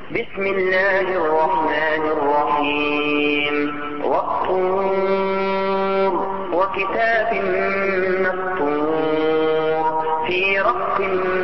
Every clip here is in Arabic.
بسم الله الرحمن الرحيم والطور وكتاب مسطور في رق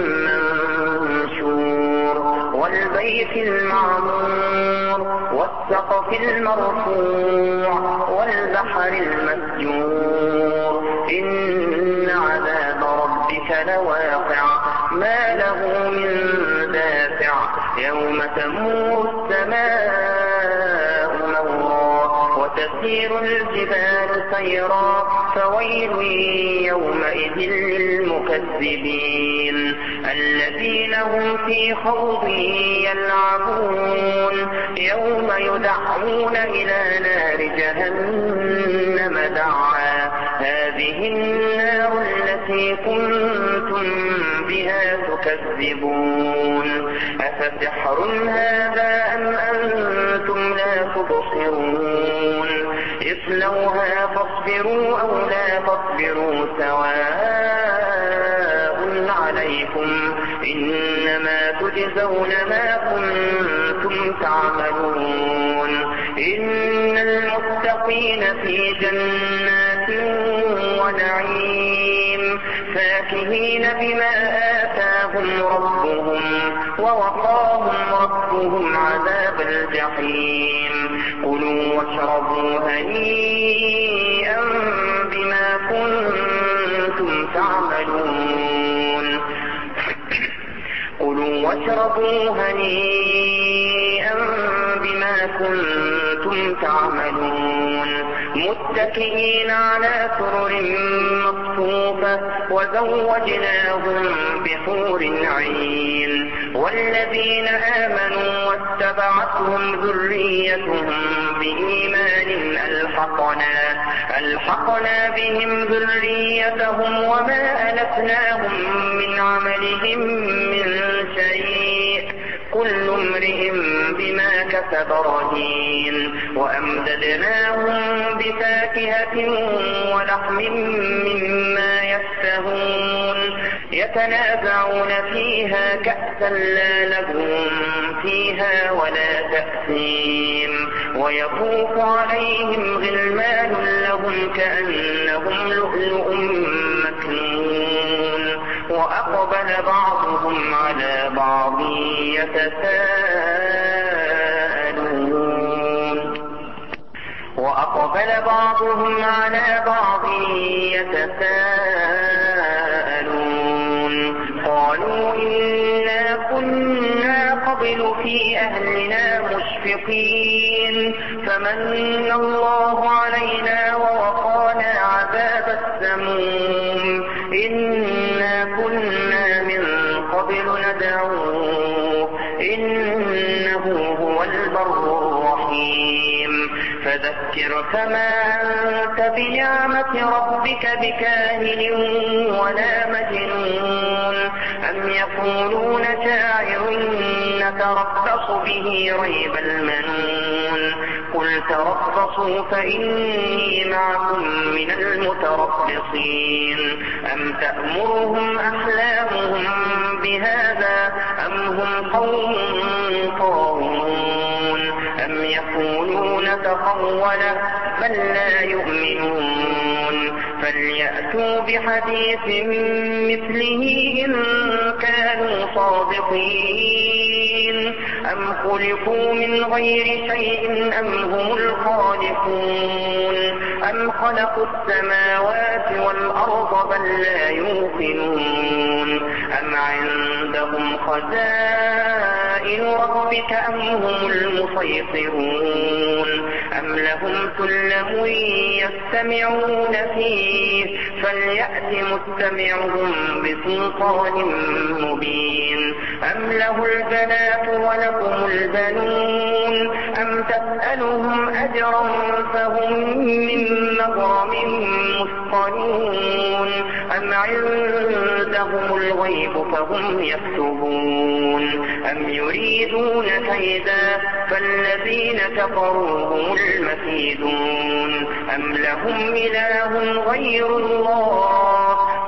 منشور والبيت المعمور والسقف المرفوع والبحر المسجور إن عذاب ربك لواقع ما له من دافع يوم تمور السماء مورا وتسير الجبال سيرا فويل يومئذ للمكذبين الذين هم في خوض يلعبون يوم يدعون إلى نار جهنم دعا هذه النار التي كنتم بها تكذبون أفسحر هذا أم أنتم لا تبصرون اصلوها فاصبروا أو لا تصبروا سواء عليكم إنما تجزون ما كنتم تعملون إن المتقين في جنات ونعيم فاكهين بما آتاهم ربهم ووقاهم ربهم عذاب الجحيم كلوا واشربوا هنيئا بما كنتم تعملون كلوا واشربوا هنيئا بما كنتم تعملون متكئين على سرر مصفوفة وزوجناهم بحور عين والذين آمنوا واتبعتهم ذريتهم بإيمان ألحقنا بهم ذريتهم وما ألتناهم من عملهم من شيء كل امرئ بما كسب رهين وأمددناهم بفاكهة ولحم مما يشتهون يتنازعون فيها كأسا لا لغو فيها ولا تأثيم ويطوف عليهم غلمان لهم كأنهم لؤلؤ مكنون وأقبل بعضهم على بعض يتساءلون قالوا إنا كنا قبل في أهلنا مشفقين فمن الله علينا ووقانا عذاب السموم إنا كنا من قبل ندعوه إنه هو البر الرحيم فذكر فما أنت بنعمة ربك بكاهن ولا مجنون أم يقولون شاعر نتربص به ريب المنون قل تربصوا فإني معكم من المتربصين أم تأمرهم أحلامهم بهذا أم هم قوم طاغون أم يقولون تقوله بل لا يؤمنون فليأتوا بحديث مثله إن كانوا صادقين أم خلقوا من غير شيء أم هم الخالقون أم خلقوا السماوات والأرض بل لا يوقنون أم عندهم خزائن ربك أم هم المسيطرون أم لهم سلم يستمعون فيه فليأت مستمعهم بسلطان مبين أم له البنات ولكم البنون أم تسألهم أجرا فهم من مغرم مثقلون أم عندهم الغيب فهم يكتبون أم يريدون كيدا فالذين كفروا هم المكيدون أم لهم إله غير الله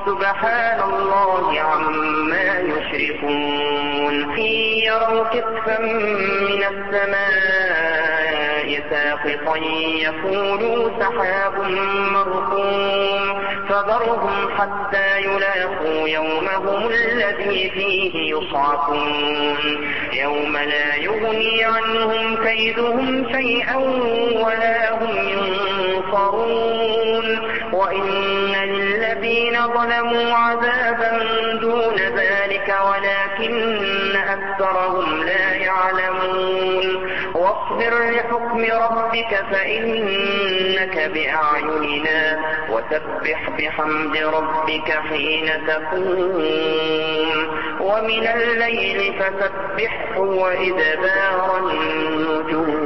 سبحان الله عما يشركون إن يروا كسفا من السماء ساقطا يقولوا سحاب مركوم فذرهم حتى يلاقوا يومهم الذي فيه يصعقون يوم لا يغني عنهم كيدهم شيئا ولا هم ينصرون وإن للذين ظلموا عذابا دون ذلك ولكن أكثرهم لا يعلمون واصبر لحكم ربك فإنك بأعيننا وسبح بحمد ربك حين تقوم ومن الليل فسبحه وإدبار النجوم